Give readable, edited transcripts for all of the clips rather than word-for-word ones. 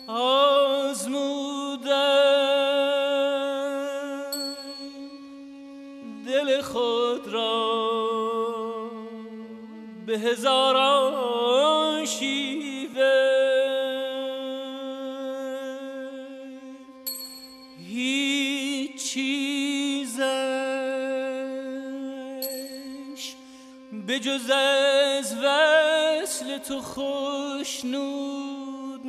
آزمودم دل خود را به هزاران شیوه، هیچ چیزش به جز از وصل تو خوشنود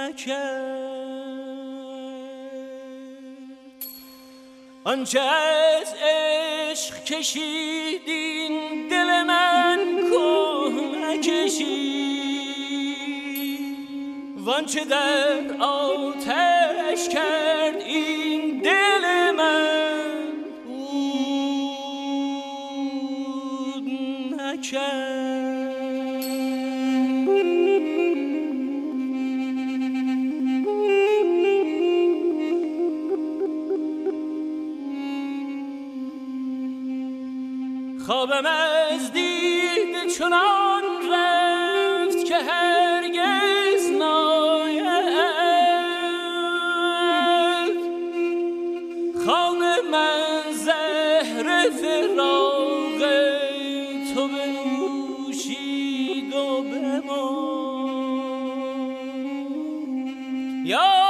نکرد. آنچه از عشق کشید این دل من که نکشید، وانچه در آتش کرد این دل من عود نکرد. خوابم از دید چنان رفت که هرگز ناید. خواب من زهر فراق تو بنوشید و بماند.